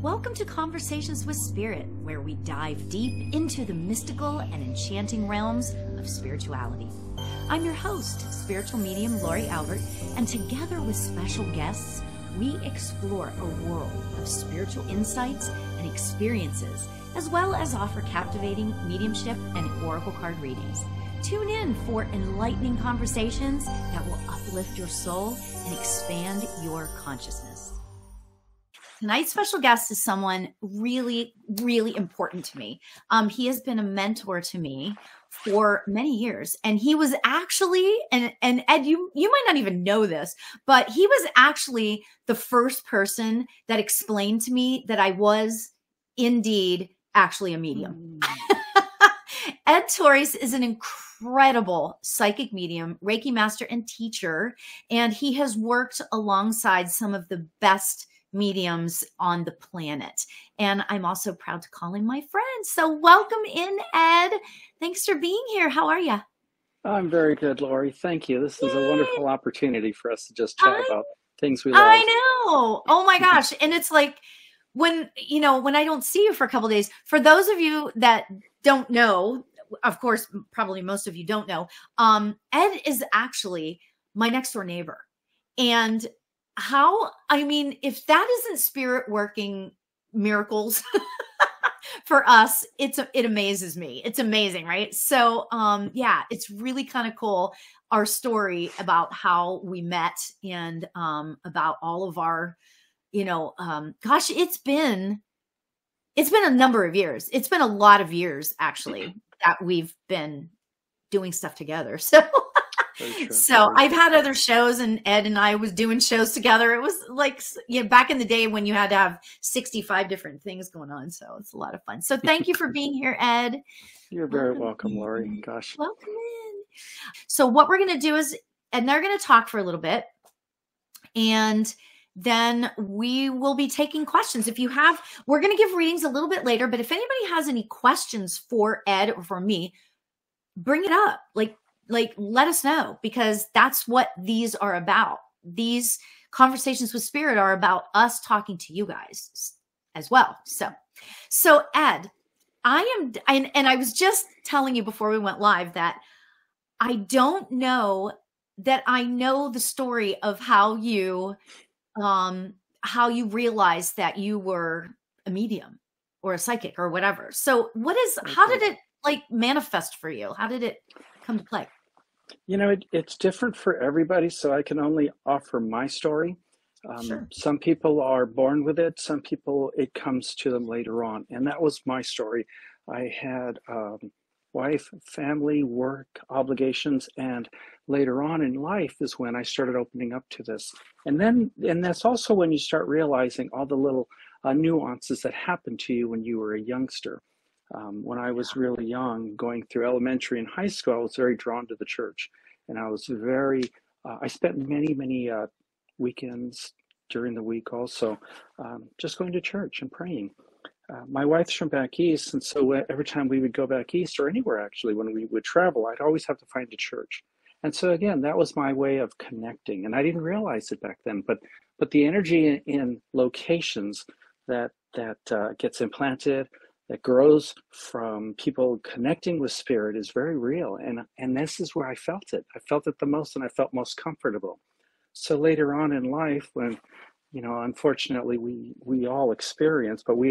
Welcome to Conversations with Spirit, where we dive deep into the mystical and enchanting realms of spirituality. I'm your host, spiritual medium Lori Albert, and together with special guests, we explore a world of spiritual insights and experiences, as well as offer captivating mediumship and oracle card readings. Tune in for enlightening conversations that will uplift your soul and expand your consciousness. Tonight's special guest is someone really, really important to me. He has been a mentor to me for many years. And he was actually, and Ed, you might not even know this, but he was actually the first person that explained to me that I was indeed actually a medium. Ed Torres is an incredible psychic medium, Reiki master, and teacher. And he has worked alongside some of the best mediums on the planet. And I'm also proud to call him my friend. So welcome in, Ed. Thanks for being here. How are you? I'm very good, Lori. Thank you. This is a wonderful opportunity for us to just chat about things we love. I know. Oh my gosh. And it's like when I don't see you for a couple of days, for those of you that don't know, of course, probably most of you don't know, Ed is actually my next door neighbor. And if that isn't spirit working miracles for us, it amazes me. It's amazing, right? So, it's really kind of cool. Our story about how we met and about all of our, it's been a number of years. It's been a lot of years actually that we've been doing stuff together. So I've had other shows, and Ed and I was doing shows together. It was like, back in the day when you had to have 65 different things going on. So it's a lot of fun. So thank you for being here, Ed. You're very welcome, Lori. Gosh. Welcome in. So what we're going to do is, Ed and I are going to talk for a little bit, and then we will be taking questions. We're going to give readings a little bit later, but if anybody has any questions for Ed or for me, bring it up. Let us know, because that's what these are about. These conversations with spirit are about us talking to you guys as well. So Ed, I was just telling you before we went live that I don't know that I know the story of how you realized that you were a medium or a psychic or whatever. So how did it manifest for you? How did it come to play? It's different for everybody, so I can only offer my story. Sure. Some people are born with it. Some people, it comes to them later on. And that was my story. I had wife, family, work, obligations, and later on in life is when I started opening up to this. And that's also when you start realizing all the little nuances that happened to you when you were a youngster. When I was really young, going through elementary and high school, I was very drawn to the church. And I was I spent many, many weekends during the week also just going to church and praying. My wife's from back east, and so every time we would go back east, or anywhere actually, when we would travel, I'd always have to find a church. And so again, that was my way of connecting. And I didn't realize it back then, but the energy in locations that gets implanted, that grows from people connecting with spirit, is very real. And this is where I felt it. I felt it the most, and I felt most comfortable. So later on in life, when, unfortunately we all experienced, but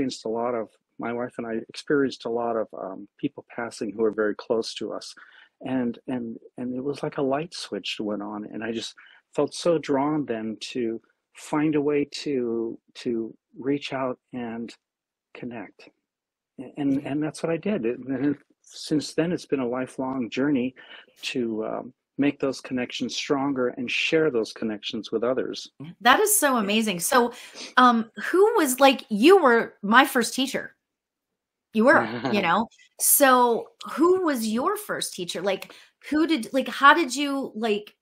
my wife and I experienced a lot of people passing who were very close to us. And it was like a light switch went on. And I just felt so drawn then to find a way to reach out and connect. And that's what I did. And since then, it's been a lifelong journey to make those connections stronger and share those connections with others. That is so amazing. So who was you were my first teacher. You were, so who was your first teacher? How did you,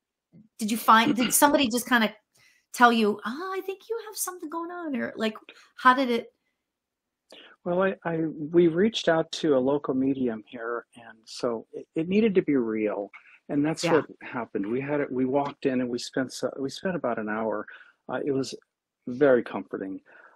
did somebody just kind of tell you, I think you have something going on, or how did it? Well, we reached out to a local medium here, and so it needed to be real, and that's what happened. We walked in and we spent about an hour. It was very comforting.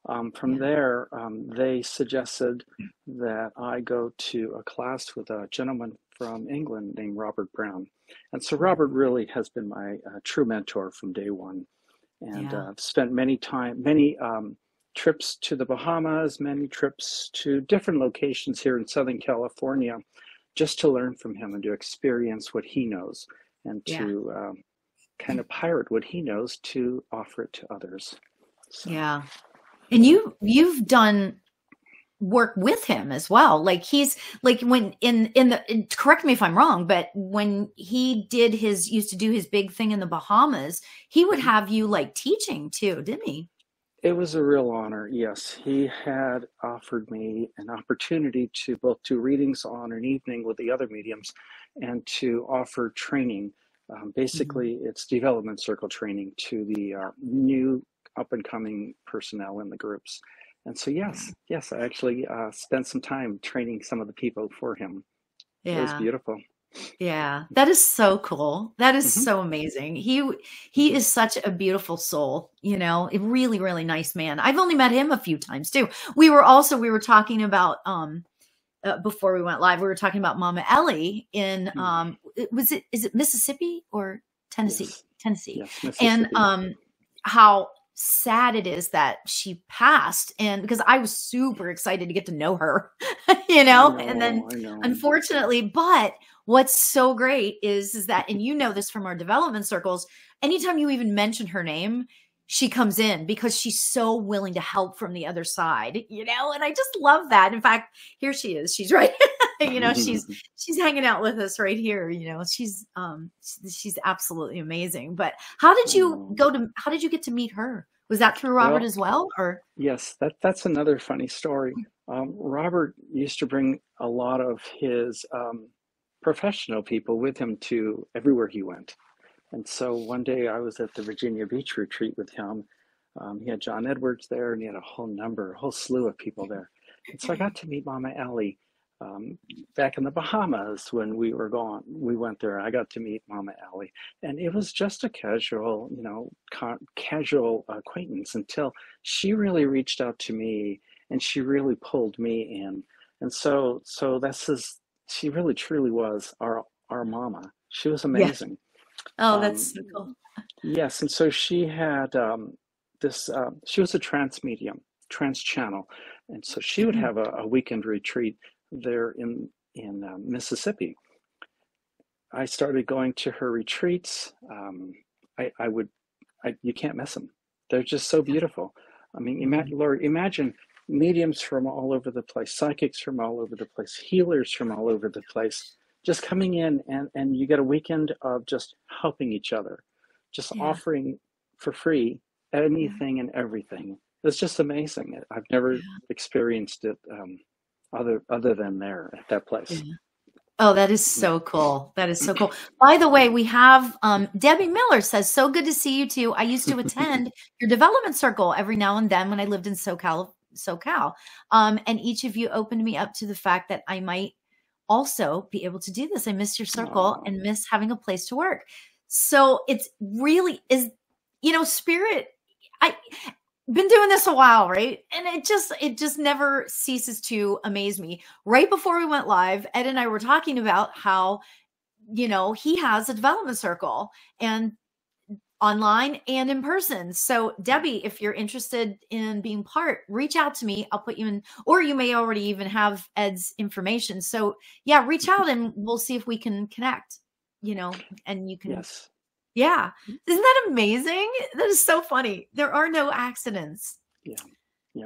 From there, they suggested that I go to a class with a gentleman from England named Robert Brown. And so Robert really has been my true mentor from day one. And Yeah. I've spent many trips to the Bahamas, many trips to different locations here in Southern California, just to learn from him and to experience what he knows and Yeah. to kind of pirate what he knows to offer it to others. So. Yeah. And you've done work with him as well. Like he's like when correct me if I'm wrong, but when he used to do his big thing in the Bahamas, he would have you like teaching too, didn't he? It was a real honor. Yes, he had offered me an opportunity to both do readings on an evening with the other mediums and to offer training. Basically, it's development circle training to the new up and coming personnel in the groups. And so, yes, I actually spent some time training some of the people for him. It was Yeah. beautiful. Yeah, that is so cool. That is Mhm. so amazing. He is such a beautiful soul, a really, really nice man. I've only met him a few times too. We were talking about before we went live, we were talking about Mama Ellie in is it Mississippi or Tennessee? Yes, Tennessee. yes, And Mississippi. how sad it is that she passed, and because I was super excited to get to know her, and then I know. unfortunately, but what's so great is that, and this from our development circles, anytime you even mention her name, she comes in because she's so willing to help from the other side, and I just love that. In fact, here she is. She's right. She's hanging out with us right here. She's absolutely amazing. But how did you get to meet her? Was that through Robert as well, or? Yes, that's another funny story. Robert used to bring a lot of his professional people with him to everywhere he went. And so one day I was at the Virginia Beach retreat with him. He had John Edwards there, and he had a whole slew of people there. And so I got to meet Mama Ellie back in the Bahamas when we were gone. We went there. I got to meet Mama Ellie, and it was just a casual, casual acquaintance until she really reached out to me, and she really pulled me in. And so she really truly was our mama. She was Yeah. amazing. Oh, Um, that's so cool. yes, and so she had she was a trance medium, trance channel, and so she would have a weekend retreat there in Mississippi. I started going to her retreats. I would, you can't miss them. They're just so beautiful. I mean, Lori, imagine mediums from all over the place, psychics from all over the place, healers from all over the place, just coming in, and you get a weekend of just helping each other, just Yeah. offering for free anything and everything. It's just amazing. I've never experienced it other than there at that place. Yeah. Oh, that is so cool. That is so cool. By the way, we have Debbie Miller says, so good to see you too. I used to attend your development circle every now and then when I lived in SoCal. And each of you opened me up to the fact that I might also be able to do this. I miss your circle and miss having a place to work. So it's really is, spirit. I've been doing this a while, right? And it just never ceases to amaze me. Right before we went live, Ed and I were talking about how, he has a development circle, and online and in person. So Debbie, if you're interested in being part, reach out to me. I'll put you in, or you may already even have Ed's information. So yeah, reach out and we'll see if we can connect, and you can. Yes. Yeah. Isn't that amazing? That is so funny. There are no accidents. Yeah.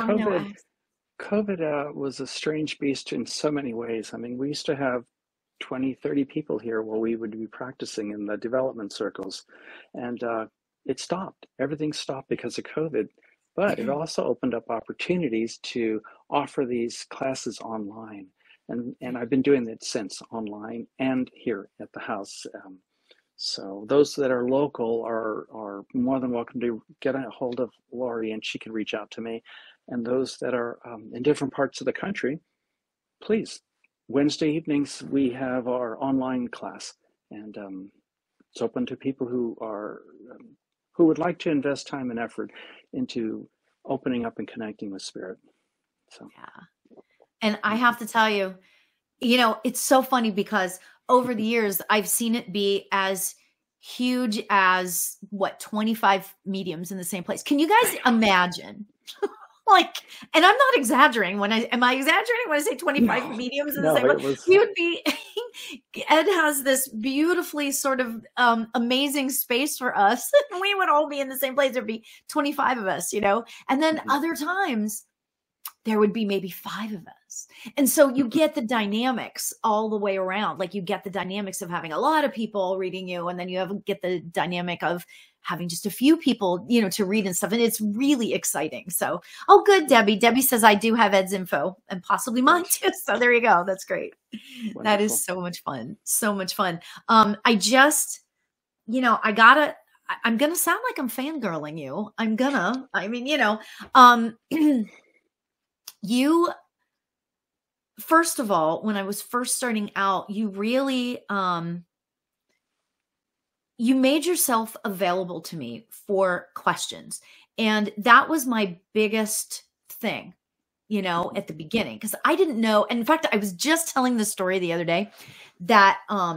COVID was a strange beast in so many ways. I mean, we used to have 20, 30 people here while we would be practicing in the development circles. And it stopped. Everything stopped because of COVID. But it also opened up opportunities to offer these classes online. And I've been doing it since, online and here at the house. So those that are local are more than welcome to get a hold of Lori, and she can reach out to me. And those that are in different parts of the country, please. Wednesday evenings, we have our online class, and it's open to people who would like to invest time and effort into opening up and connecting with spirit. So Yeah. And I have to tell you, it's so funny because over the years, I've seen it be as huge as 25 mediums in the same place. Can you guys imagine? Like, and I'm not exaggerating am I exaggerating when I say 25 mediums in the same place? We would be, Ed has this beautifully sort of amazing space for us. We would all be in the same place. There'd be 25 of us, and then other times there would be maybe 5 of us. And so you get the dynamics all the way around. Like you get the dynamics of having a lot of people reading you, and then you get the dynamic of having just a few people, to read and stuff. And it's really exciting. So, oh, good, Debbie. Debbie says, I do have Ed's info and possibly mine too. So there you go. That's great. Wonderful. That is so much fun. So much fun. I just, I'm going to sound like I'm fangirling you. You, first of all, when I was first starting out, you really, you made yourself available to me for questions. And that was my biggest thing, at the beginning, because I didn't know. And in fact, I was just telling this story the other day that,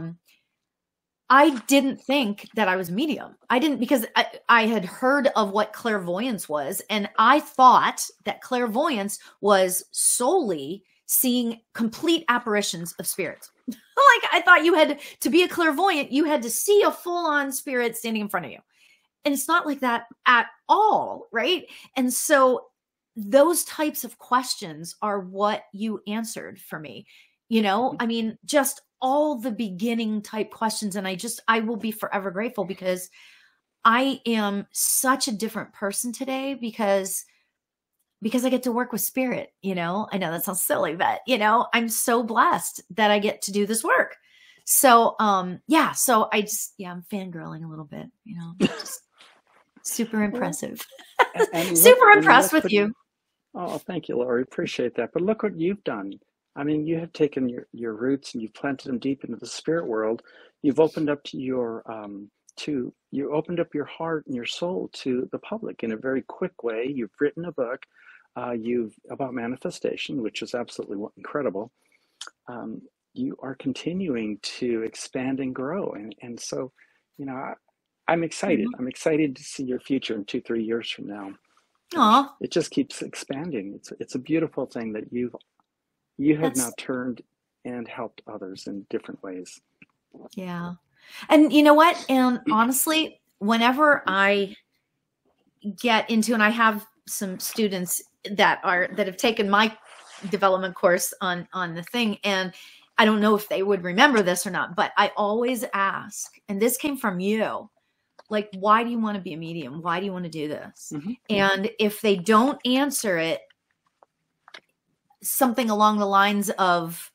I didn't think that I was medium. I didn't, because I had heard of what clairvoyance was. And I thought that clairvoyance was solely seeing complete apparitions of spirits. Like I thought to be a clairvoyant, you had to see a full-on spirit standing in front of you. And it's not like that at all, right? And so those types of questions are what you answered for me. Just all the beginning type questions. And I will be forever grateful because I am such a different person today because I get to work with spirit, I know that sounds silly, but I'm so blessed that I get to do this work. So, so I'm fangirling a little bit, just super impressive, super impressed with you. Oh, thank you, Laurie. Appreciate that. But look what you've done. You have taken your roots and you've planted them deep into the spirit world. You've opened up you opened up your heart and your soul to the public in a very quick way. You've written a book, about manifestation, which is absolutely incredible. You are continuing to expand and grow, and so, I'm excited. I'm excited to see your future in 2-3 years from now. Aww. It just keeps expanding. It's a beautiful thing that you have now turned and helped others in different ways. Yeah. And you know what? And honestly, whenever I get into, and I have some students that have taken my development course on the thing, and I don't know if they would remember this or not, but I always ask, and this came from you, like, why do you want to be a medium? Why do you want to do this? Mm-hmm. And if they don't answer it, something along the lines of,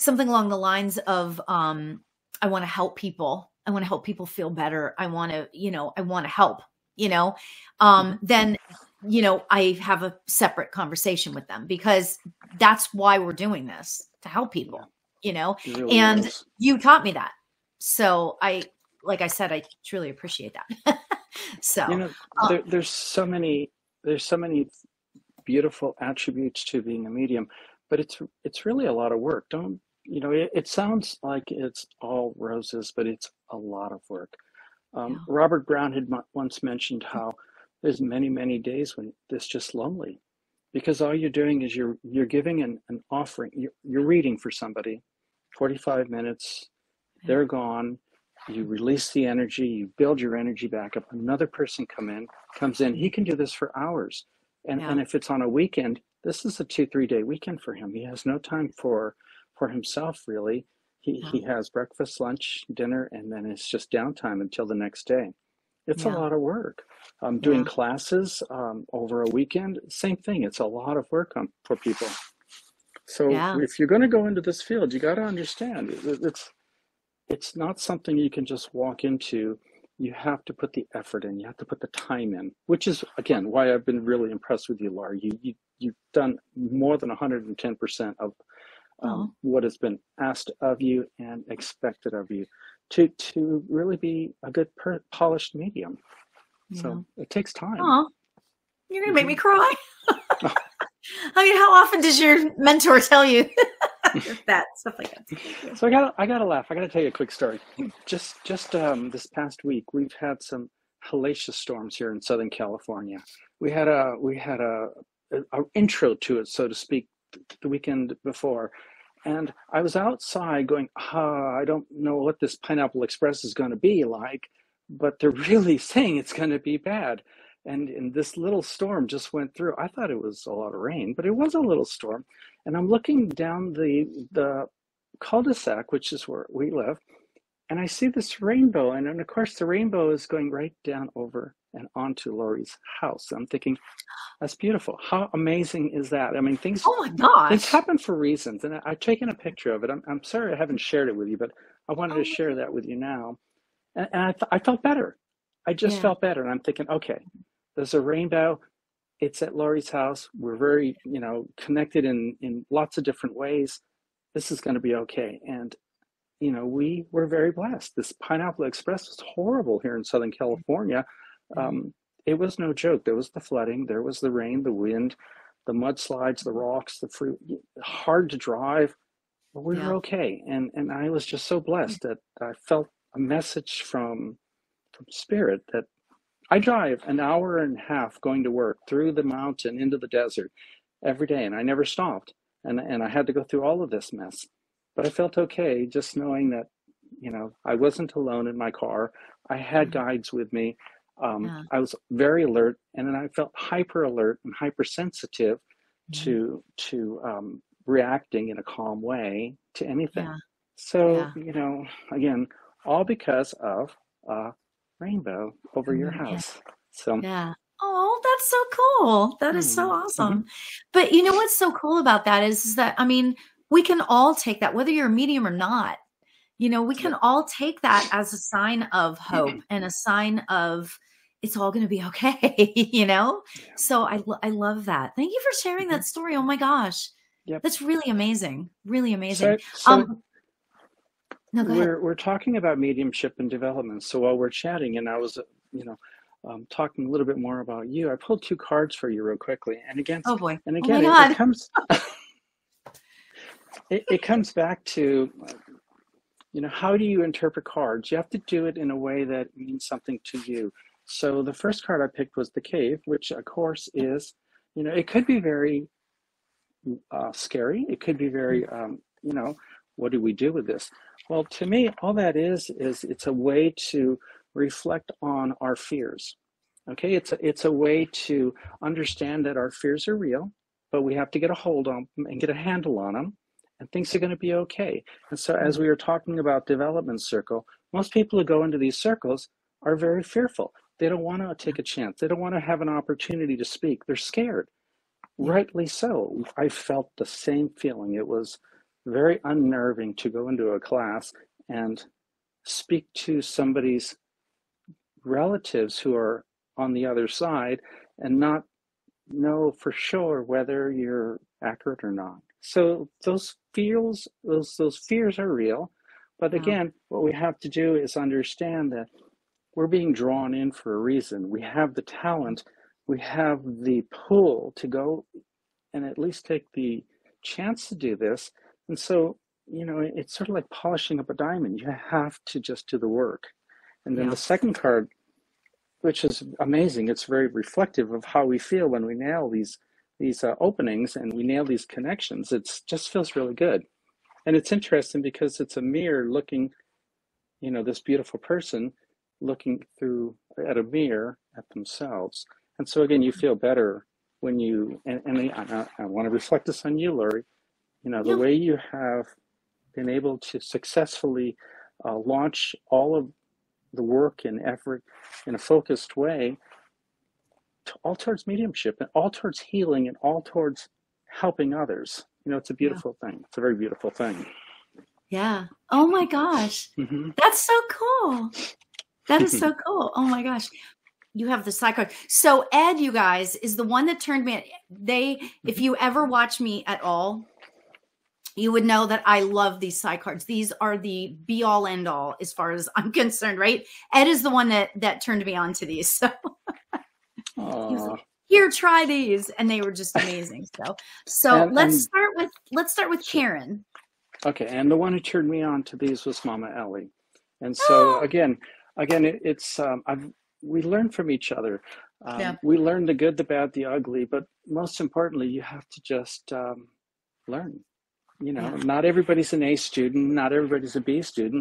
I want to help people. I want to help people feel better. I want to help, then, I have a separate conversation with them because that's why we're doing this, to help people, really and is. You taught me that. So like I said, I truly appreciate that. So there's so many beautiful attributes to being a medium, but it's really a lot of work. It sounds like it's all roses, but it's a lot of work. Robert Brown had once mentioned how there's many, many days when it's just lonely, because all you're doing is you're giving an offering. You're reading for somebody, 45 minutes, they're gone. You release the energy, you build your energy back up. Another person comes in. He can do this for hours. And if it's on a weekend, this is a 2-3 day weekend for him. He has no time for himself, really. He has breakfast, lunch, dinner, and then it's just downtime until the next day. It's a lot of work. Doing classes over a weekend, same thing. It's a lot of work for people. So if you're going to go into this field, you got to understand it's not something you can just walk into. You have to put the effort in. You have to put the time in, which is, again, why I've been really impressed with you, Laura. You've done more than 110% of what has been asked of you and expected of you to really be a good polished medium. So it takes time. You're going to make me cry. I mean, how often does your mentor tell you that stuff like that? So I gotta laugh. I gotta tell you a quick story. Just this past week, we've had some hellacious storms here in Southern California. We had a intro to it, so to speak, the weekend before, and I was outside going, I don't know what this Pineapple Express is going to be like, but they're really saying it's going to be bad. And this little storm just went through. I thought it was a lot of rain, but it was a little storm. And I'm looking down the cul-de-sac, which is where we live, and I see this rainbow. And then, of course, the rainbow is going right down over and onto Lori's house. I'm thinking, that's beautiful. How amazing is that? I mean, things Oh my gosh. happen for reasons. And I've taken a picture of it. I'm sorry I haven't shared it with you, but I wanted to Oh, share that with you now. And I felt better. I just yeah. felt better. And I'm thinking, okay, there's a rainbow. It's at Lori's house. We're very, connected in lots of different ways. This is going to be okay. And, we were very blessed. This Pineapple Express was horrible here in Southern California. It was no joke. There was the flooding, there was the rain, the wind, the mudslides, the rocks, the fruit, hard to drive, but we were Yeah. okay. And I was just so blessed that I felt a message from Spirit that I drive an hour and a half going to work through the mountain into the desert every day, and I never stopped. And I had to go through all of this mess. But I felt okay just knowing that, I wasn't alone in my car. I had guides with me. Yeah. I was very alert, and then I felt hyper alert and hypersensitive Mhm. to reacting in a calm way to anything. Yeah. So, Yeah. again, all because of a rainbow over your Yeah. house. So, Yeah. Oh, that's so cool. That is so mhm. awesome. But you know what's so cool about that is that, I mean, we can all take that, whether you're a medium or not, we can Yep. all take that as a sign of hope and a sign of it's all going to be okay, Yeah. So I love that. Thank you for sharing Mhm. that story. Oh my gosh. Yep. That's really amazing. Really amazing. So No, go ahead. we're talking about mediumship and development. So while we're chatting, and I was, talking a little bit more about you, I pulled two cards for you real quickly. Oh boy. And Oh my again, God. it comes back to, how do you interpret cards? You have to do it in a way that means something to you. So the first card I picked was the Cave, which of course is, it could be very scary. It could be very, what do we do with this? Well, to me, all that is it's a way to reflect on our fears. Okay, it's a way to understand that our fears are real, but we have to get a hold on them and get a handle on them, and things are going to be okay. And so, as we were talking about development circle, most people who go into these circles are very fearful. They don't want to take a chance. They don't want to have an opportunity to speak. They're scared. Yeah. Rightly so. I felt the same feeling. It was very unnerving to go into a class and speak to somebody's relatives who are on the other side and not know for sure whether you're accurate or not. So those fears are real. But Yeah. again, what we have to do is understand that we're being drawn in for a reason. We have the talent, we have the pull to go and at least take the chance to do this. And so, it's sort of like polishing up a diamond. You have to just do the work. And then Yeah. the second card, which is amazing, it's very reflective of how we feel when we nail these openings and we nail these connections. It just feels really good. And it's interesting because it's a mirror looking, this beautiful person looking through at a mirror at themselves. And so again, you feel better when you, and I want to reflect this on you, Lori, the Yeah. way you have been able to successfully launch all of the work and effort in a focused way, all towards mediumship and all towards healing and all towards helping others. It's a Yeah. beautiful thing. It's a very beautiful thing. Yeah. Oh my gosh. Mm-hmm. That's so cool. That is so cool. Oh my gosh. You have the side card. So Ed, you guys, is the one that turned me. If you ever watch me at all, you would know that I love these side cards. These are the be all end all as far as I'm concerned, right? Ed is the one that turned me on to these. So Aww. here, try these. And they were just amazing. So let's start with Karen. Okay. And the one who turned me on to these was Mama Ellie. And so again, we learn from each other. We learn the good, the bad, the ugly, but most importantly, you have to just learn. Not everybody's an A student, not everybody's a B student,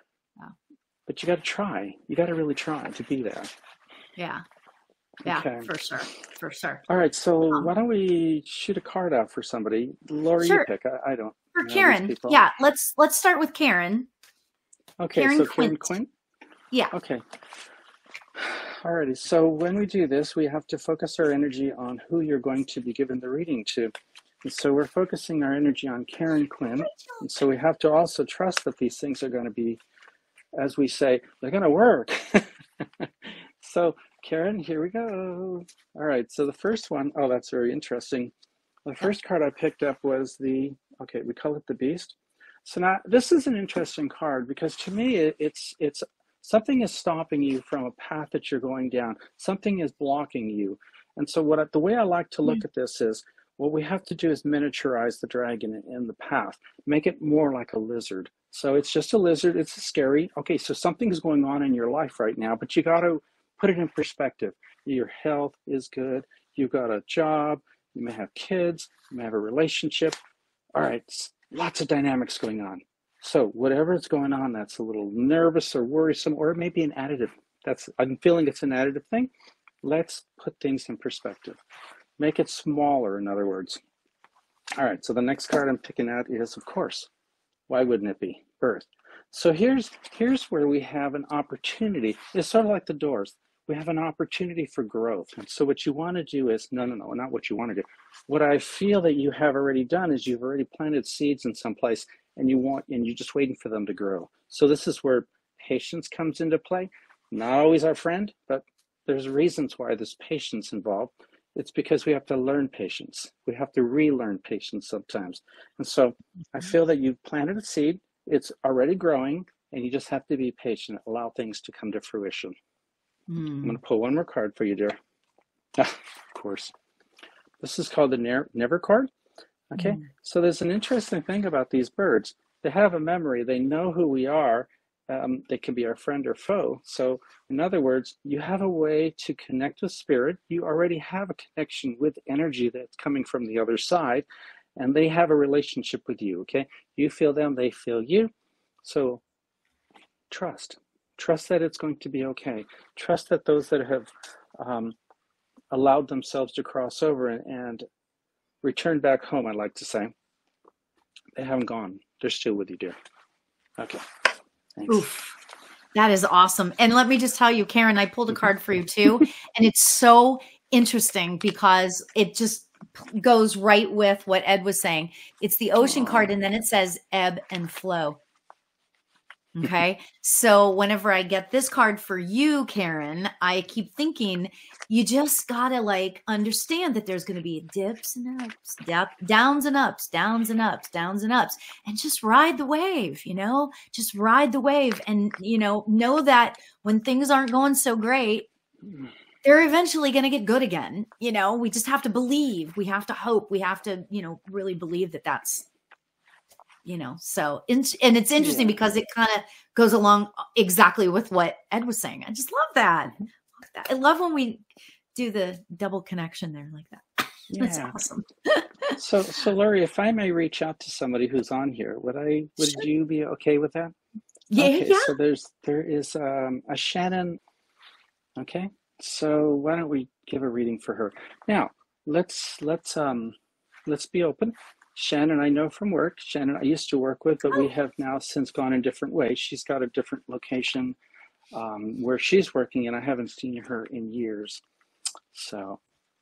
but you got to try. You got to really try to be there. Yeah, okay. for sure. All right, so why don't we shoot a card out for somebody? Lori, sure. You pick. I don't. For Karen, yeah. Let's start with Karen. Okay, Karen Quint. Yeah. Okay. Alrighty, so when we do this, we have to focus our energy on who you're going to be giving the reading to. And so we're focusing our energy on Karen Quinn. And so we have to also trust that these things are going to be, as we say, they're going to work. So Karen, here we go. All right, so the first one, oh, that's very interesting. The first card I picked up was we call it the Beast. So now this is an interesting card because to me, it's something is stopping you from a path that you're going down. Something is blocking you. And so the way I like to look at this is, what we have to do is miniaturize the dragon in the path, make it more like a lizard. So it's just a lizard, it's scary. Okay, so something's going on in your life right now, but you got to put it in perspective. Your health is good, you've got a job, you may have kids, you may have a relationship. All right, lots of dynamics going on. So whatever is going on that's a little nervous or worrisome, or it may be an additive. I'm feeling it's an additive thing. Let's put things in perspective. Make it smaller, in other words. All right, so the next card I'm picking out is, of course, why wouldn't it be? Birth. So here's where we have an opportunity. It's sort of like the doors. We have an opportunity for growth. And so what you want to do is, no, not what you want to do. What I feel that you have already done is you've already planted seeds in some place and you're just waiting for them to grow. So this is where patience comes into play. Not always our friend, but there's reasons why there's patience involved. It's because we have to learn patience. We have to relearn patience sometimes. And so I feel that you've planted a seed, it's already growing, and you just have to be patient, allow things to come to fruition. I'm going to pull one more card for you, dear. Of course. This is called the Never card. Okay, so there's an interesting thing about these birds. They have a memory. They know who we are. They can be our friend or foe. So in other words, you have a way to connect with spirit. You already have a connection with energy that's coming from the other side, and they have a relationship with you, okay? You feel them, they feel you. So trust that it's going to be okay. Trust that those that have allowed themselves to cross over and return back home, I'd like to say, they haven't gone. They're still with you, dear. Okay. Thanks. Oof, that is awesome. And let me just tell you, Karen, I pulled a card for you too. And it's so interesting because it just goes right with what Ed was saying. It's the Ocean card, and then it says ebb and flow. Okay. So whenever I get this card for you, Karen, I keep thinking you just gotta understand that there's going to be dips and ups, downs and ups, downs and ups, downs and ups, and just ride the wave, just ride the wave. And, know that when things aren't going so great, they're eventually going to get good again. We just have to believe, we have to hope, we have to, really believe that that's, so, and it's interesting because it kind of goes along exactly with what Ed was saying. I just love that. I love when we do the double connection there like that. That's awesome. So Lori, if I may reach out to somebody who's on here, would you be okay with that? Yeah. Okay, so there is a Shannon. Okay. So why don't we give a reading for her? Now, let's be open. Shannon, I know from work. Shannon, I used to work with, but we have now since gone in different ways. She's got a different location where she's working, and I haven't seen her in years. So,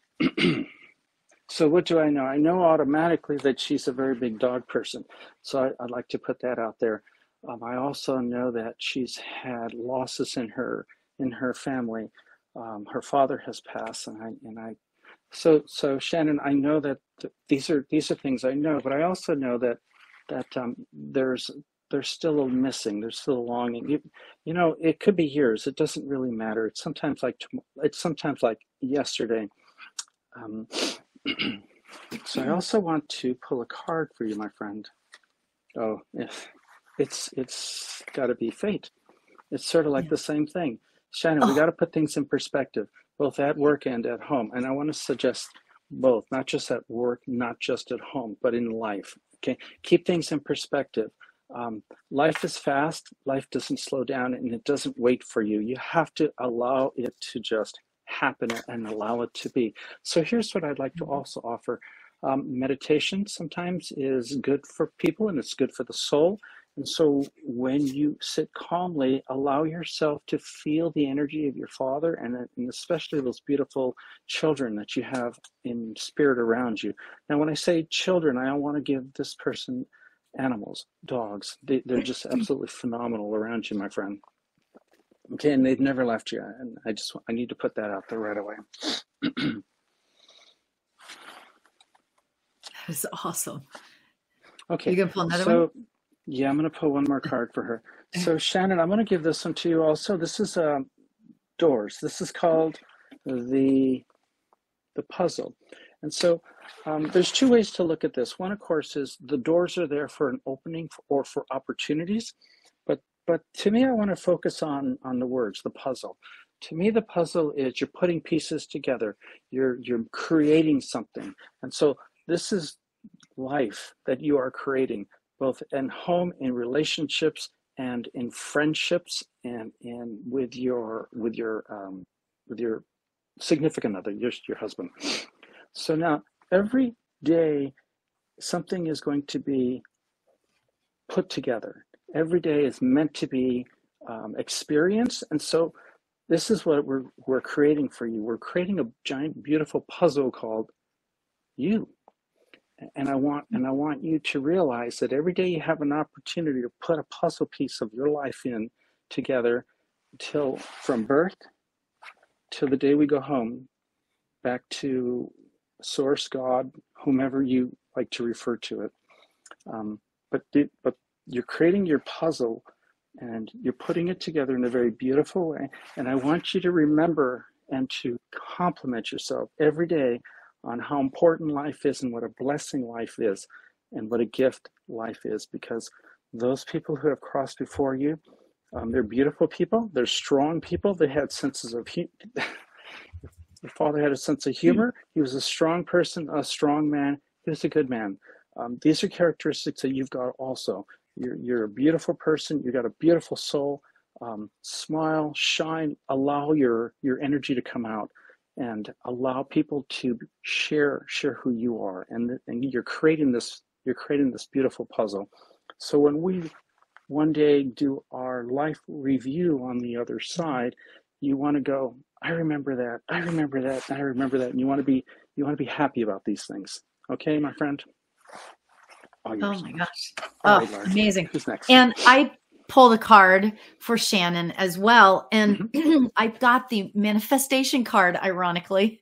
so what do I know? I know automatically that she's a very big dog person. So I'd like to put that out there. I also know that she's had losses in her family. Her father has passed, So Shannon, I know that these are things I know, but I also know that there's still a missing, there's still a longing. It could be years. It doesn't really matter. It's sometimes like yesterday. Um, so I also want to pull a card for you, my friend. Oh, if it's got to be fate. It's sort of like the same thing. Shannon, we got to put things in perspective, both at work and at home. And I want to suggest both, not just at work, not just at home, but in life. Okay, keep things in perspective. Life is fast. Life doesn't slow down, and it doesn't wait for you. You have to allow it to just happen and allow it to be. So here's what I'd like to also offer. Meditation sometimes is good for people, and it's good for the soul. And so when you sit calmly, allow yourself to feel the energy of your Father, and especially those beautiful children that you have in spirit around you. Now, when I say children, I don't want to give this person animals, dogs. They're just absolutely phenomenal around you, my friend. Okay, and they've never left you. And I need to put that out there right away. That's awesome. Okay. You gonna pull another one? Yeah, I'm going to pull one more card for her. So Shannon, I'm going to give this one to you also. This is doors. This is called the puzzle. And so there's two ways to look at this. One, of course, is the doors are there for an opening or for opportunities. But to me, I want to focus on the words, the puzzle. To me, the puzzle is you're putting pieces together. You're creating something. And so this is life that you are creating, both in home, in relationships, and in friendships, and with your significant other, your husband. So now every day something is going to be put together. Every day is meant to be experienced, and so this is what we're creating for you. We're creating a giant, beautiful puzzle called you. And I want you to realize that every day you have an opportunity to put a puzzle piece of your life in together, from birth till the day we go home, back to Source, God, whomever you like to refer to it. But you're creating your puzzle, and you're putting it together in a very beautiful way. And I want you to remember and to compliment yourself every day on how important life is, and what a blessing life is, and what a gift life is, because those people who have crossed before you, they're beautiful people, they're strong people, they had senses of humor. Your father had a sense of humor. He was a strong person, a strong man. He was a good man. These are characteristics that you've got also. You're a beautiful person. You've got a beautiful soul. Smile, shine, allow your energy to come out, and allow people to share who you are. And you're creating this beautiful puzzle. So when we one day do our life review on the other side, you want to go, I remember that, I remember that, I remember that. And you want to be happy about these things. Okay, my friend? Oh my gosh. Right, amazing. Who's next? And I pulled a card for Shannon as well. And I've got the manifestation card, ironically.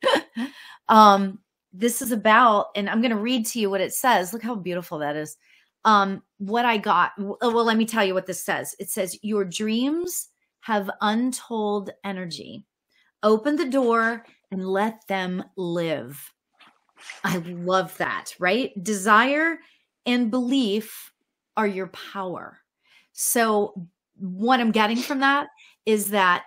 This is about, and I'm going to read to you what it says. Look how beautiful that is. What I got. Well, let me tell you what this says. It says, your dreams have untold energy. Open the door and let them live. I love that, right? Desire and belief are your power. So what I'm getting from that is that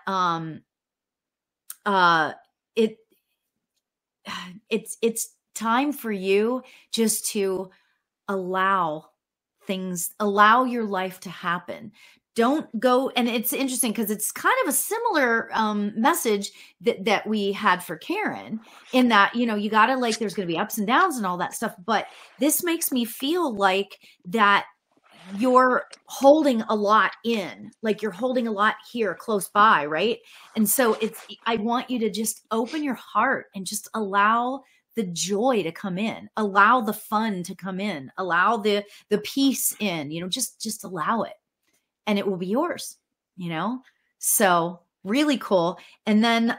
it's time for you just to allow your life to happen. Don't go, and it's interesting because it's kind of a similar message that we had for Karen, in that, you got to, like, there's going to be ups and downs and all that stuff. But this makes me feel like that you're holding a lot in, like you're holding a lot here close by, right? And so I want you to just open your heart and just allow the joy to come in, allow the fun to come in, allow the peace in, just allow it. And it will be yours, So really cool. And then,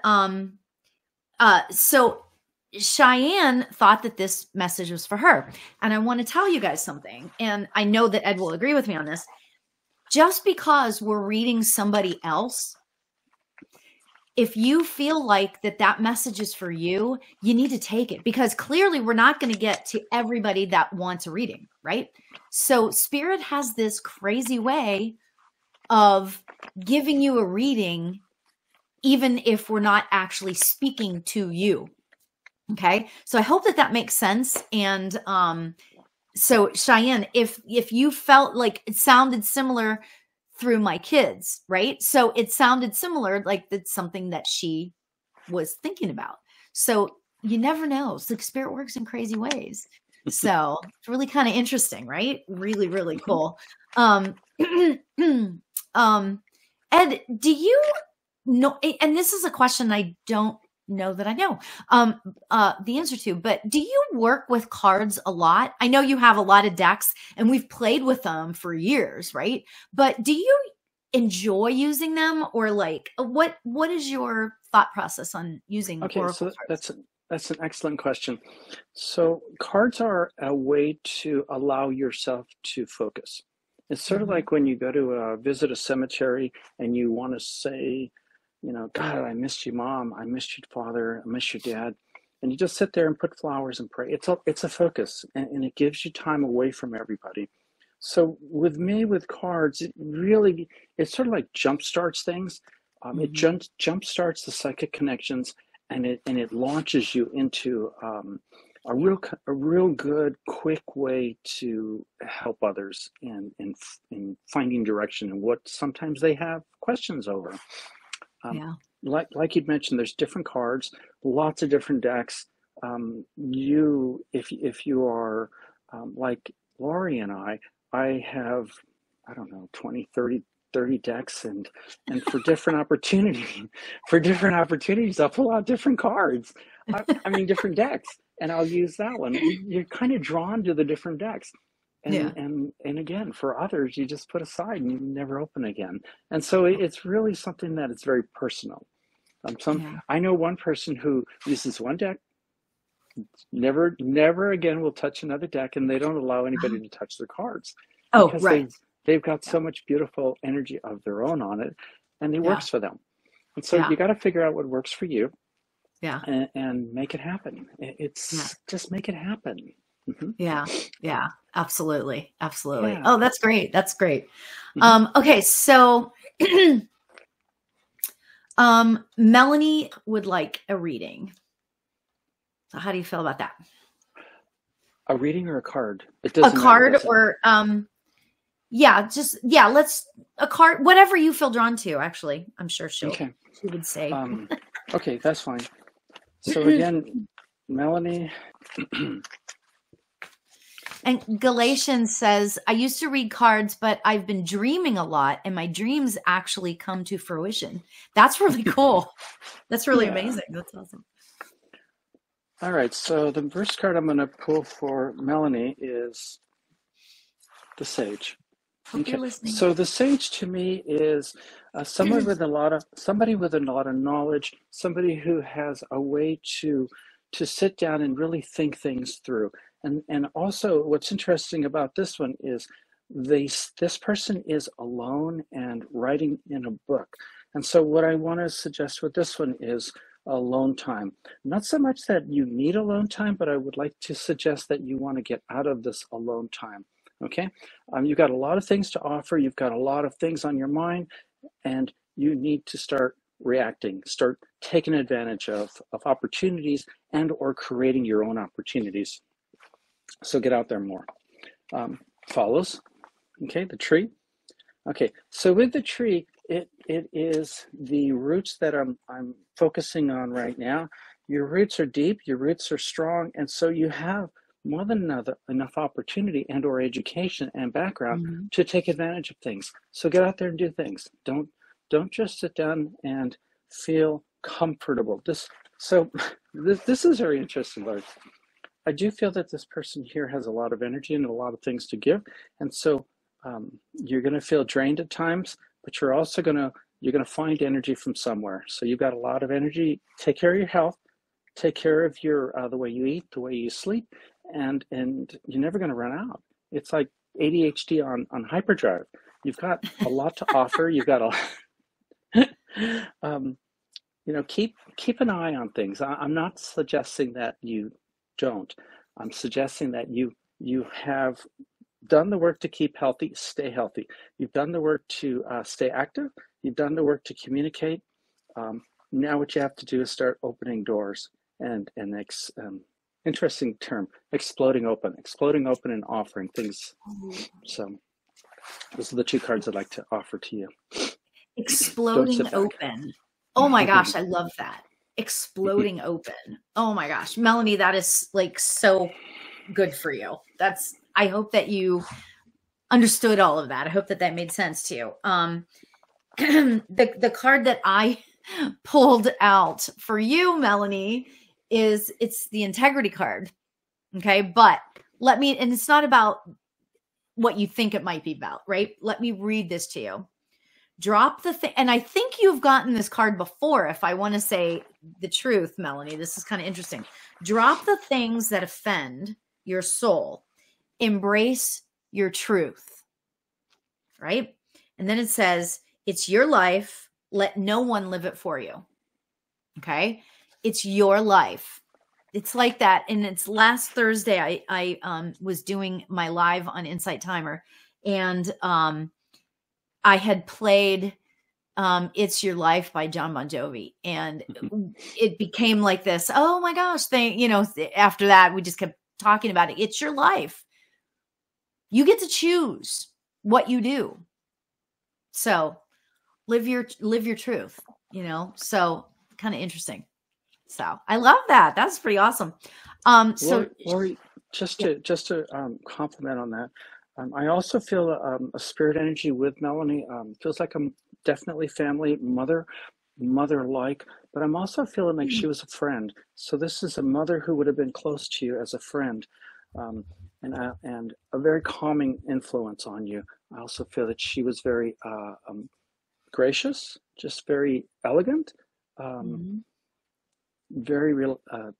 so Cheyenne thought that this message was for her. And I want to tell you guys something. And I know that Ed will agree with me on this. Just because we're reading somebody else if you feel like that message is for you, you need to take it, because clearly we're not going to get to everybody that wants a reading, right? So Spirit has this crazy way of giving you a reading, even if we're not actually speaking to you. Okay. So I hope that makes sense. And so Cheyenne, if you felt like it sounded similar through my kids, right? So it sounded similar, like that's something that she was thinking about. So you never know. So Spirit works in crazy ways. So it's really kind of interesting, right? Really, really cool. Ed, do you know, and this is a question I don't know that I know the answer to, but do you work with cards a lot? I know you have a lot of decks and we've played with them for years, right? But do you enjoy using them, or like what is your thought process on using oracle cards? That's an excellent question. So cards are a way to allow yourself to focus. It's sort of like when you go to visit a cemetery and you want to say, you know, God, I missed you, Mom. I missed you, Father. I missed your Dad. And you just sit there and put flowers and pray. It's a focus, and it gives you time away from everybody. So with me, with cards, it sort of like jump starts things. It jump starts the psychic connections, and it launches you into a real good, quick way to help others in finding direction and what sometimes they have questions over. Like you'd mentioned, there's different cards, lots of different decks. If you are like Lori and I have, I don't know, 20, 30 decks, and for different opportunities, I'll pull out different cards. I mean, different decks, and I'll use that one. You're kind of drawn to the different decks. And again, for others, you just put aside and you never open again. And so it's really something that is very personal. I know one person who uses one deck, never again will touch another deck, and they don't allow anybody to touch their cards. Oh, right. They've got so much beautiful energy of their own on it, and it works for them. And so you got to figure out what works for you. Yeah. And make it happen. Just make it happen. Yeah. Absolutely. Yeah. Oh, that's great. Okay. So, Melanie would like a reading. So how do you feel about that? A reading or a card? It doesn't. A card matter, or, let's a card, whatever you feel drawn to. Actually, I'm sure she would say. Okay, that's fine. So again, Melanie. And Galatians says, I used to read cards, but I've been dreaming a lot, and my dreams actually come to fruition. That's really cool. That's really amazing. That's awesome. All right. So the first card I'm going to pull for Melanie is the Sage. Hope you're listening. So the Sage to me is somebody with a lot of knowledge, somebody who has a way to sit down and really think things through. And also what's interesting about this one is this person is alone and writing in a book. And so what I want to suggest with this one is alone time. Not so much that you need alone time, but I would like to suggest that you want to get out of this alone time. Okay? You've got a lot of things to offer. You've got a lot of things on your mind, and you need to start reacting, start taking advantage of opportunities and or creating your own opportunities. So get out there more. Follows. Okay, the tree. Okay, so with the tree, it is the roots that I'm focusing on right now. Your roots are deep, your roots are strong, and so you have more than enough opportunity and or education and background to take advantage of things. So get out there and do things. Don't just sit down and feel comfortable. This is very interesting, Larry. I do feel that this person here has a lot of energy and a lot of things to give, and so you're going to feel drained at times, but you're also going to find energy from somewhere. So you've got a lot of energy. Take care of your health, take care of your the way you eat, the way you sleep, and you're never going to run out. It's like ADHD on hyperdrive. You've got a lot to offer. You've got keep an eye on things. I'm not suggesting that you don't. I'm suggesting that you have done the work to keep healthy, stay healthy. You've done the work to stay active. You've done the work to communicate. Um, Now what you have to do is start opening doors and interesting term, exploding open and offering things. So those are the two cards I'd like to offer to you. Exploding open. Oh my gosh, I love that. Exploding open. Oh my gosh, Melanie, that is like so good for you. I hope that you understood all of that. I hope that that made sense to you. The card that I pulled out for you, Melanie, it's the integrity card. Okay. But and it's not about what you think it might be about, right? Let me read this to you. Drop the thing. And I think you've gotten this card before. If I want to say the truth, Melanie, this is kind of interesting. Drop the things that offend your soul. Embrace your truth, right? And then it says, it's your life. Let no one live it for you. Okay. It's your life. It's like that. And it's last Thursday, I was doing my live on Insight Timer, and I had played It's Your Life by John Bon Jovi. And it became like this, oh my gosh, after that, we just kept talking about it. It's your life. You get to choose what you do. So live your truth, so kind of interesting. So I love that. That's pretty awesome. So Lori, just to compliment on that, I also feel a spirit energy with Melanie. Feels like I'm definitely family, mother-like, but I'm also feeling like she was a friend. So this is a mother who would have been close to you as a friend, and a very calming influence on you. I also feel that she was very gracious, just very elegant, very real.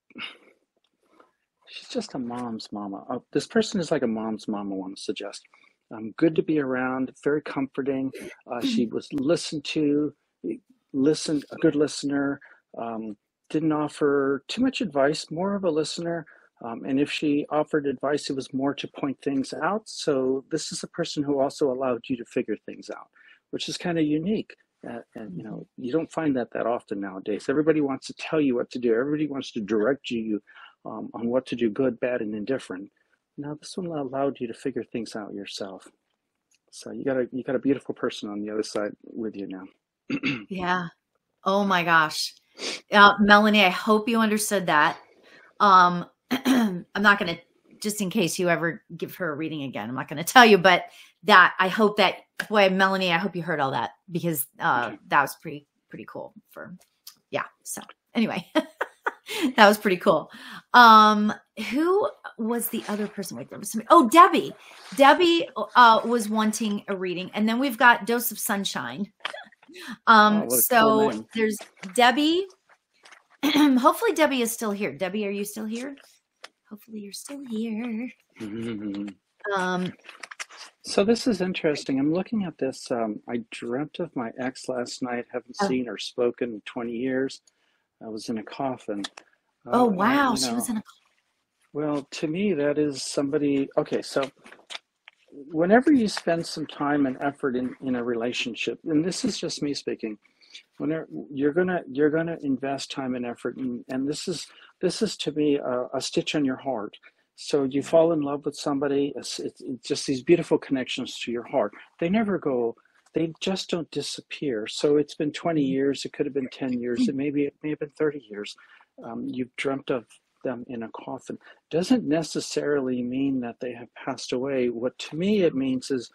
She's just a mom's mama. This person is like a mom's mama, I want to suggest. Good to be around, very comforting. She was listened to, a good listener, didn't offer too much advice, more of a listener. And if she offered advice, it was more to point things out. So this is a person who also allowed you to figure things out, which is kind of unique. And you don't find that often nowadays. Everybody wants to tell you what to do. Everybody wants to direct you on what to do, good, bad, and indifferent. Now this one allowed you to figure things out yourself. So you got a beautiful person on the other side with you now. Yeah. Oh my gosh. Melanie, I hope you understood that. I'm not going to, just in case you ever give her a reading again, I'm not going to tell you, but I hope that, boy, Melanie, I hope you heard all that, because that was pretty cool So anyway, that was pretty cool. Who was the other person? Wait, there was somebody. Oh, Debbie. Debbie was wanting a reading, and then we've got Dose of Sunshine. So cool, there's Debbie. Hopefully Debbie is still here. Debbie, are you still here? Hopefully you're still here. So this is interesting. I'm looking at this. I dreamt of my ex last night. Haven't seen or spoken in 20 years. I was in a coffin. Oh, wow. She was in a coffin. Well, to me, that is somebody. Okay, so whenever you spend some time and effort in a relationship, and this is just me speaking, whenever you're gonna invest time and effort, and this is to me a stitch on your heart. So you fall in love with somebody. It's just these beautiful connections to your heart. They never go. They just don't disappear. So it's been 20 years. It could have been 10 years. It may have been 30 years. You've dreamt of them in a coffin. Doesn't necessarily mean that they have passed away. What to me it means is,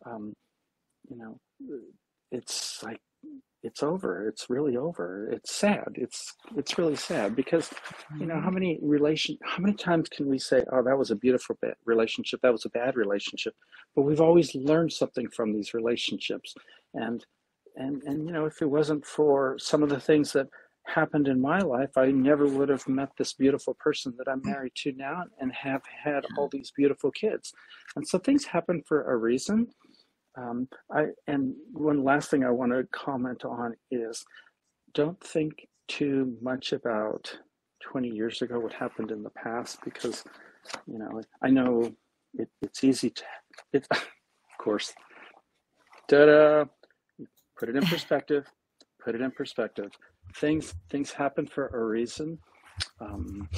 it's like, it's over. It's really over. It's sad. It's really sad, because how many times can we say, oh, that was a beautiful relationship, that was a bad relationship, but we've always learned something from these relationships. And if it wasn't for some of the things that happened in my life, I never would have met this beautiful person that I'm married to now and have had all these beautiful kids. And so things happen for a reason. And one last thing I want to comment on is, don't think too much about 20 years ago, what happened in the past, because, I know it's easy to, of course, ta-da, put it in perspective, Things happen for a reason. Um,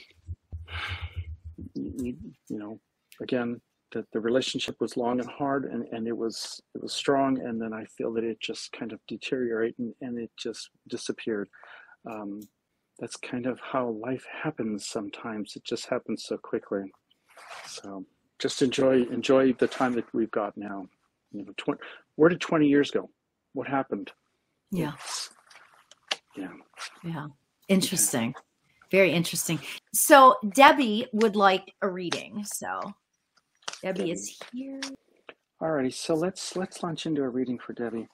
Again, the relationship was long and hard, and it was strong, and then I feel that it just kind of deteriorated and it just disappeared. That's kind of how life happens sometimes. It just happens so quickly. So just enjoy the time that we've got now. Where did 20 years go? What happened? Yeah. Yeah. Yeah. Interesting. Okay. Very interesting. So Debbie would like a reading. So Debbie is here. Alrighty, so let's launch into a reading for Debbie.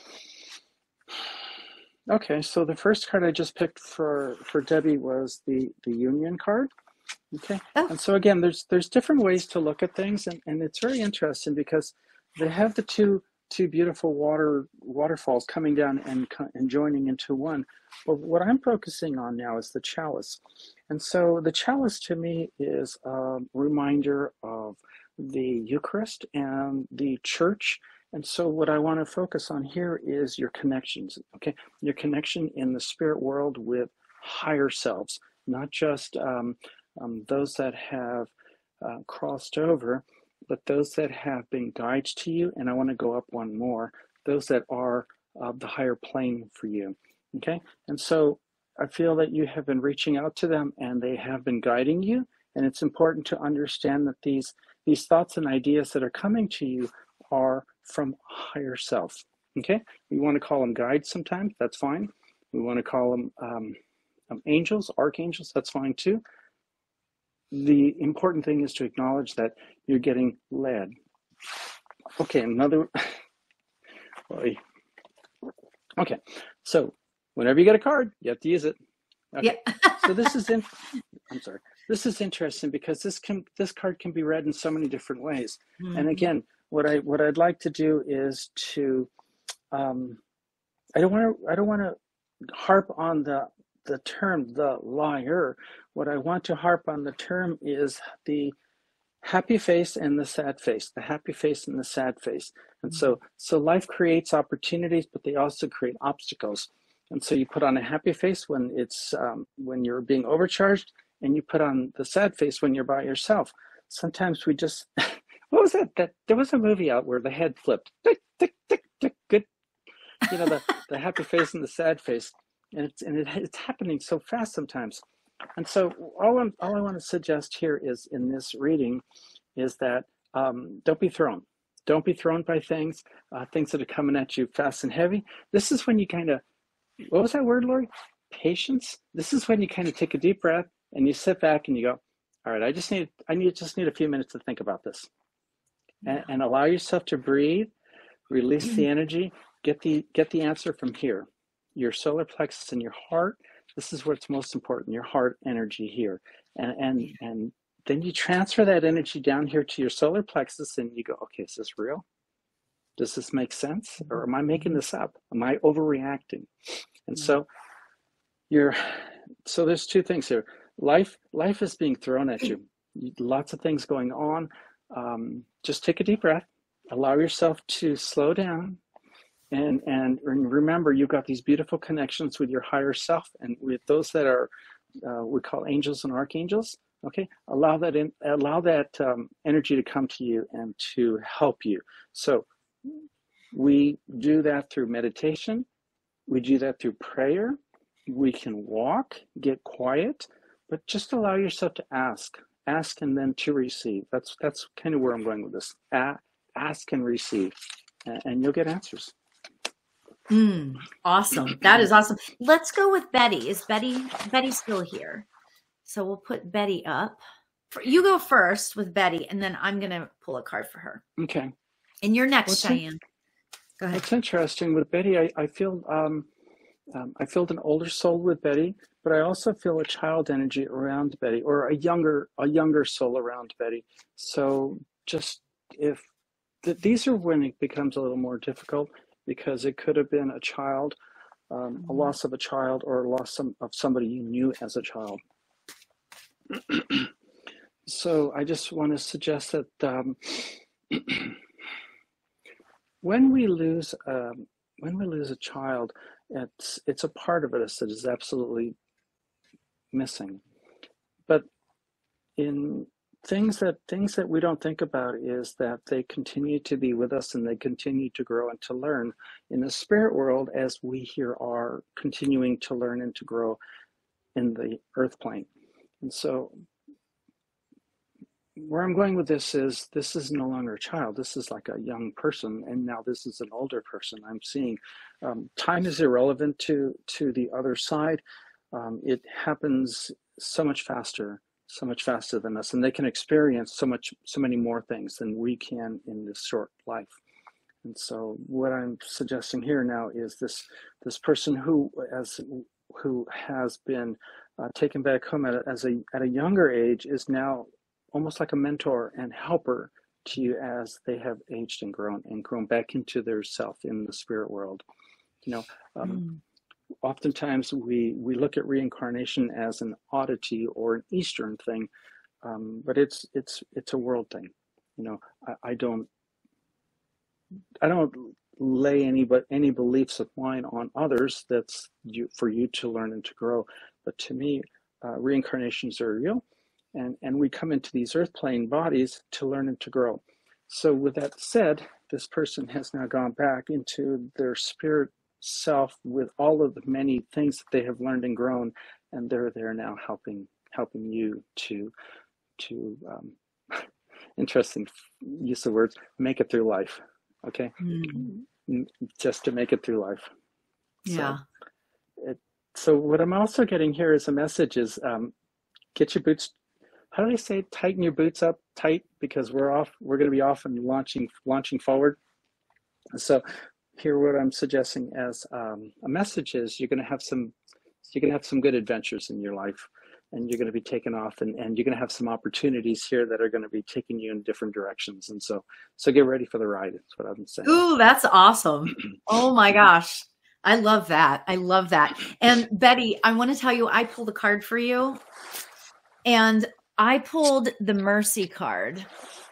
Okay, so the first card I just picked for Debbie was the Union card. Okay, And so again, there's different ways to look at things, and it's very interesting because they have the two beautiful waterfalls coming down and joining into one. But what I'm focusing on now is the chalice. And so the chalice to me is a reminder of the Eucharist and the church. And so what I want to focus on here is your connections, okay? Your connection in the spirit world with higher selves, not just those that have crossed over, but those that have been guides to you. And I want to go up one more, those that are the higher plane for you, okay? And so I feel that you have been reaching out to them and they have been guiding you. And it's important to understand that these thoughts and ideas that are coming to you are from higher self, okay? We want to call them guides sometimes, that's fine. We want to call them angels, archangels, that's fine too. The important thing is to acknowledge that you're getting led. Okay, okay, so whenever you get a card, you have to use it. Okay. Yeah. So this is This is interesting because this card can be read in so many different ways. Mm-hmm. And again, what I'd like to do is to I don't want to harp on the term the liar. What I want to harp on the term is the happy face and the sad face, the happy face and the sad face. And so life creates opportunities, but they also create obstacles. And so you put on a happy face when it's when you're being overcharged, and you put on the sad face when you're by yourself. Sometimes we just, what was that? There was a movie out where the head flipped. Tick, tick, tick, tick, good. The happy face and the sad face. And it's happening so fast sometimes. And so all I want to suggest here is in this reading is that don't be thrown. Don't be thrown by things that are coming at you fast and heavy. This is when you kind of, what was that word, Lori? Patience. This is when you kind of take a deep breath and you sit back and you go, all right, I just need a few minutes to think about this, and allow yourself to breathe, release the energy, get the answer from here, your solar plexus and your heart. This is where it's most important, your heart energy here, and then you transfer that energy down here to your solar plexus, and you go, okay, is this real? Does this make sense, or am I making this up? Am I overreacting? And so there's two things here. Life is being thrown at you. Lots of things going on. Just take a deep breath. Allow yourself to slow down. And remember, you've got these beautiful connections with your higher self and with those that are we call angels and archangels. Okay, allow that energy to come to you and to help you. So we do that through meditation. We do that through prayer. We can walk, get quiet, but just allow yourself to ask and then to receive. That's kind of where I'm going with this. Ask and receive, and you'll get answers. Awesome. That is awesome. Let's go with Betty. Is Betty still here? So we'll put Betty up. You go first with Betty, and then I'm going to pull a card for her. Okay. And you're next, Cheyenne. Go ahead. It's interesting with Betty. I feel I feel an older soul with Betty, but I also feel a child energy around Betty, or a younger soul around Betty. So just these are when it becomes a little more difficult, because it could have been a child a loss of a child or a loss of somebody you knew as a child. So I just want to suggest that when we lose a child, it's a part of us that is absolutely missing. But in things that we don't think about is that they continue to be with us and they continue to grow and to learn in the spirit world as we here are continuing to learn and to grow in the earth plane. And so where I'm going with this is no longer a child. This is like a young person, and now this is an older person. I'm seeing time is irrelevant to the other side. It happens so much faster than us, and they can experience so many more things than we can in this short life. And so what I'm suggesting here now is this person who has been taken back home at a younger age is now almost like a mentor and helper to you as they have aged and grown back into their self in the spirit world. Oftentimes we look at reincarnation as an oddity or an Eastern thing, but it's a world thing. I don't lay any beliefs of mine on others. That's for you to learn and to grow. But to me, reincarnations are real, and we come into these earth plane bodies to learn and to grow. So with that said, this person has now gone back into their spirit self with all of the many things that they have learned and grown, and they're there now helping you to interesting use of words, make it through life. Okay. Just to make it through life. Yeah. So what I'm also getting here is a message is get your boots, how do they say, tighten your boots up tight, because we're going to be off and launching forward. So here what I'm suggesting as a message is you're going to have some good adventures in your life, and you're going to be taken off, and you're going to have some opportunities here that are going to be taking you in different directions. And so get ready for the ride. That's what I'm saying. Ooh, that's awesome. Oh my gosh. I love that. And Betty, I want to tell you, I pulled a card for you, and I pulled the Mercy card.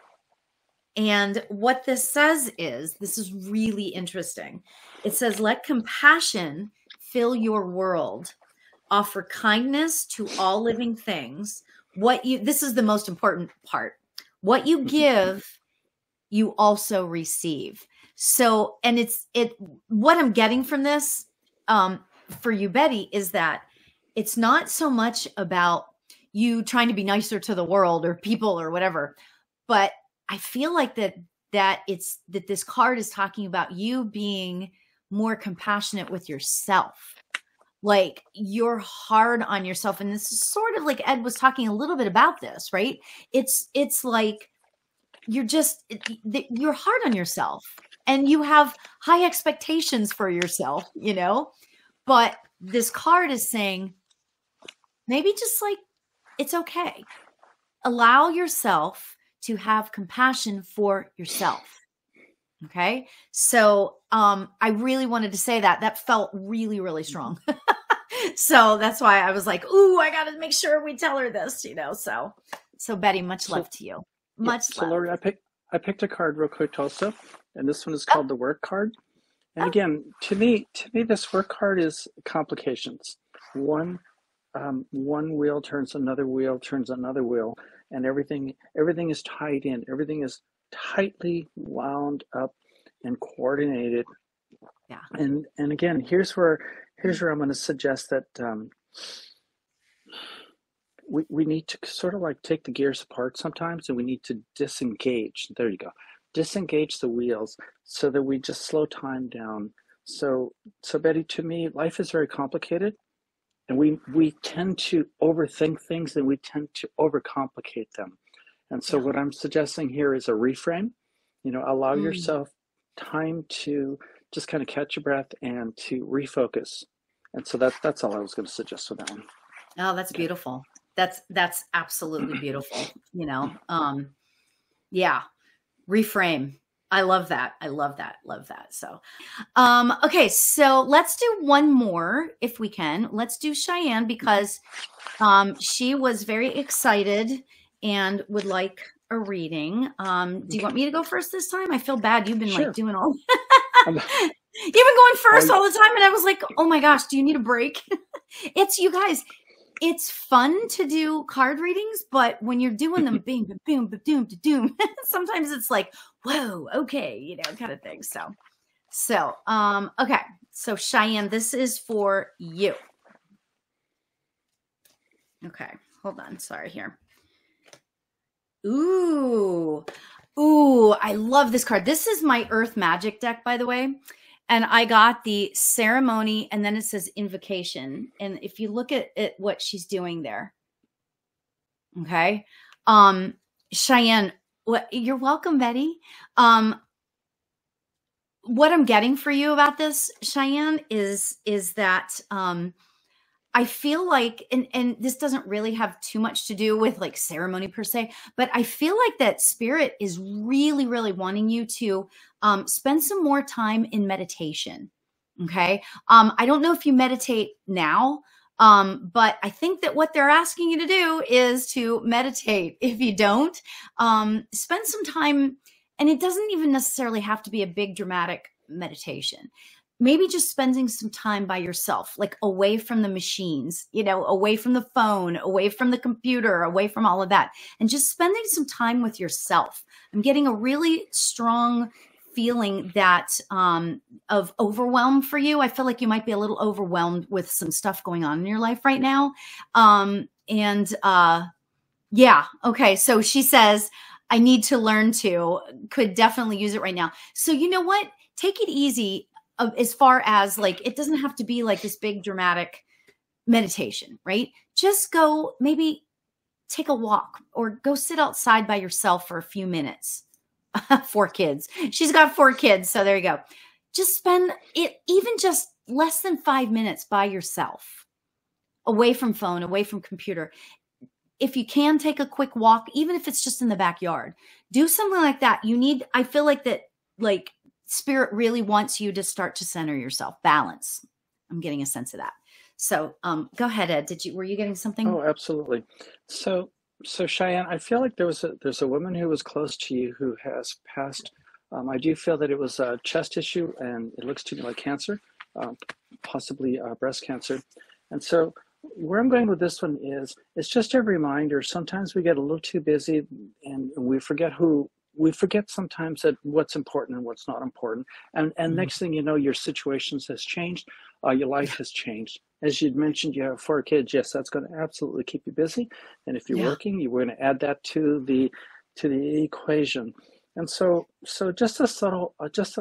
And what this says is, this is really interesting. It says, let compassion fill your world. Offer kindness to all living things. This is the most important part. What you give, you also receive. So, and what I'm getting from this, for you, Betty, is that it's not so much about you trying to be nicer to the world or people or whatever, but I feel like that this card is talking about you being more compassionate with yourself. Like, you're hard on yourself. And this is sort of like Ed was talking a little bit about this, right? It's like you're hard on yourself, and you have high expectations for yourself, but this card is saying, maybe just like, it's okay. Allow yourself to have compassion for yourself. Okay. So, I really wanted to say that felt really, really strong. So that's why I was like, ooh, I got to make sure we tell her this, so Betty, much love to you. Much love. So Lori, I picked a card real quick also, and this one is called the work card. And again, to me, this work card is complications. One wheel turns another wheel, and everything is tied in. Everything is tightly wound up and coordinated. Yeah. And again, here's where I'm going to suggest that we need to sort of like take the gears apart sometimes, and we need to disengage. There you go. Disengage the wheels so that we just slow time down. So Betty, to me, life is very complicated, and we tend to overthink things, and we tend to overcomplicate them. And so what I'm suggesting here is a reframe. Allow yourself time to just kind of catch your breath and to refocus. And so that's all I was going to suggest with that one. Oh, that's beautiful. That's absolutely beautiful. Yeah. Reframe. I love that. I love that. Love that. So, okay. So let's do one more if we can. Let's do Cheyenne because she was very excited and would like a reading. Do you want me to go first this time? I feel bad. You've been Sure. like doing all. You've been going first all the time, and I was like, "Oh my gosh, do you need a break?" It's you guys. It's fun to do card readings, but when you're doing them, bing, boom, doom, doom, sometimes it's like, "Whoa, okay," you know, kind of thing. So, okay. So Cheyenne, this is for you. Okay, hold on. Sorry here. Ooh, I love this card. This is my Earth Magic deck, by the way. And I got the ceremony, and then it says invocation. And if you look at what she's doing there, okay, Cheyenne, you're welcome, Betty. What I'm getting for you about this, Cheyenne, is that I feel like, and this doesn't really have too much to do with like ceremony per se, but I feel like that spirit is really, really wanting you to spend some more time in meditation. Okay. I don't know if you meditate now, but I think that what they're asking you to do is to meditate. If you don't, spend some time, and it doesn't even necessarily have to be a big dramatic meditation. Maybe just spending some time by yourself, like away from the machines, you know, away from the phone, away from the computer, away from all of that, and just spending some time with yourself. I'm getting a really strong feeling that of overwhelm for you. I feel like you might be a little overwhelmed with some stuff going on in your life right now. Yeah. Okay. So she says, I need to learn to, could definitely use it right now. So you know what? Take it easy. As far as like, it doesn't have to be like this big dramatic meditation, right? Just go maybe take a walk or go sit outside by yourself for a few minutes. 4 kids. She's got 4 kids. So there you go. Just spend it even just less than 5 minutes by yourself, away from phone, away from computer. If you can take a quick walk, even if it's just in the backyard, do something like that. I feel like that, like, spirit really wants you to start to center yourself, balance. I'm getting a sense of that. So go ahead, Ed. Were you getting something? Oh, absolutely. So Cheyenne, I feel like there's a woman who was close to you who has passed. I do feel that it was a chest issue, and it looks to me like cancer, possibly breast cancer. And so where I'm going with this one is, it's just a reminder. Sometimes we get a little too busy, and we forget sometimes that what's important and what's not important. And next thing you know, your situations has changed, your life has changed. As you'd mentioned, you have 4 kids. Yes, that's going to absolutely keep you busy. And if you're working, you're going to add that to the equation. And so just a subtle,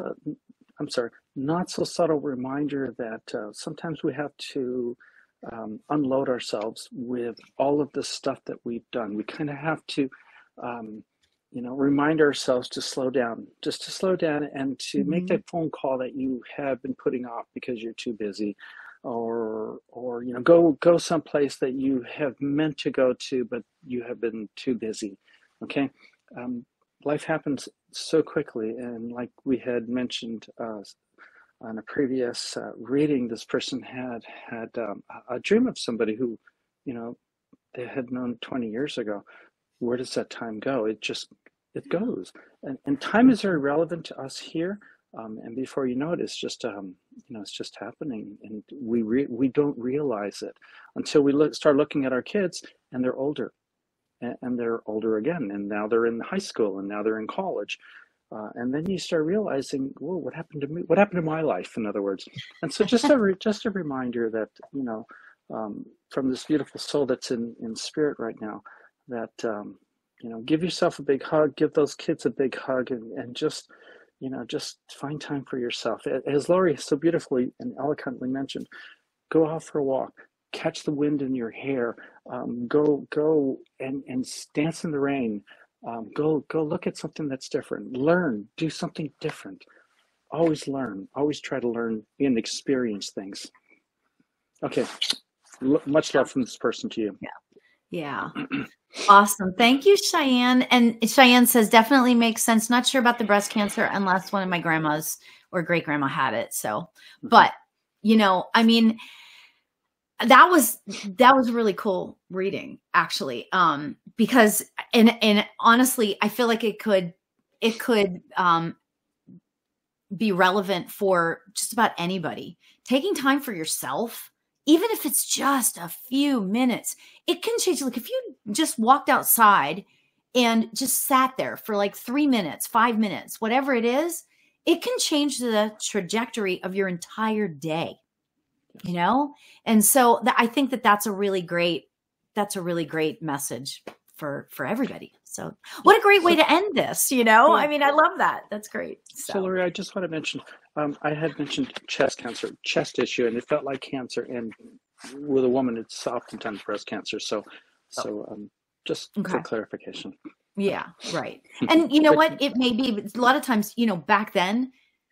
not so subtle reminder that sometimes we have to unload ourselves with all of the stuff that we've done. We kind of have to remind ourselves to slow down, and to make that phone call that you have been putting off because you're too busy, or go someplace that you have meant to go to, but you have been too busy. Okay. Life happens so quickly. And like we had mentioned on a previous reading, this person had a dream of somebody who, they had known 20 years ago. Where does that time go? It goes. And time is very relevant to us here. And before you know it, it's just, it's just happening. And we don't realize it until we start looking at our kids and they're older. And they're older again. And now they're in high school, and now they're in college. And then you start realizing, whoa, what happened to me? What happened to my life, in other words? And so just a reminder that, from this beautiful soul that's in spirit right now, that, give yourself a big hug, give those kids a big hug, and just find time for yourself. As Laurie so beautifully and eloquently mentioned, go out for a walk, catch the wind in your hair, go and dance in the rain, go look at something that's different, learn, do something different. Always learn, always try to learn and experience things. Okay, much love from this person to you. Yeah. Awesome. Thank you, Cheyenne. And Cheyenne says, definitely makes sense. Not sure about the breast cancer unless one of my grandmas or great grandma had it. So, but I mean, that was really cool reading, actually. Because and honestly, I feel like it could be relevant for just about anybody. Taking time for yourself, even if it's just a few minutes, it can change. Like if you just walked outside and just sat there for like 3 minutes, 5 minutes, whatever it is, it can change the trajectory of your entire day, And so I think that's a really great message for everybody. So what a great way to end this, I mean, I love that. That's great. So Lori, I just want to mention, I had mentioned chest issue, and it felt like cancer. And with a woman, it's oftentimes breast cancer. So just for clarification. Yeah, right. And you know what? It may be a lot of times, back then,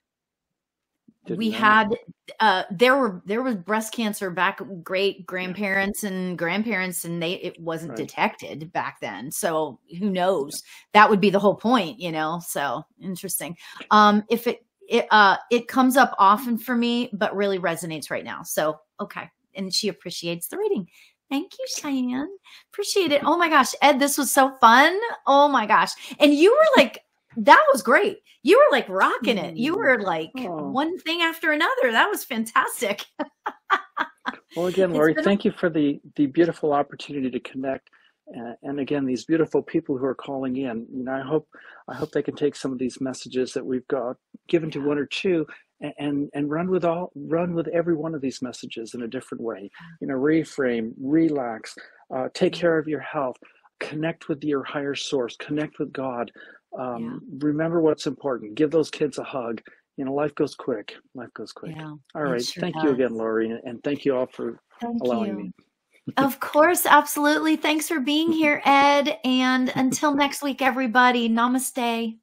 we had there was breast cancer back great grandparents and grandparents, and it wasn't detected back then. So who knows? That would be the whole point, So interesting. If it comes up often for me, but really resonates right now. So okay, and she appreciates the reading. Thank you, Cheyenne. Appreciate it. Oh my gosh, Ed, this was so fun. Oh my gosh, and you were like. That was great. You were like rocking it. You were like one thing after another. That was fantastic. Well, again, Lori, thank you for the beautiful opportunity to connect. And again, these beautiful people who are calling in. I hope they can take some of these messages that we've got given to one or two and run with every one of these messages in a different way. Reframe, relax, take care of your health, connect with your higher source, connect with God. Remember what's important. Give those kids a hug. Life goes quick. Yeah, all right. Thank you again, Lori. And thank you all for allowing me. Of course. Absolutely. Thanks for being here, Ed. And until next week, everybody, namaste.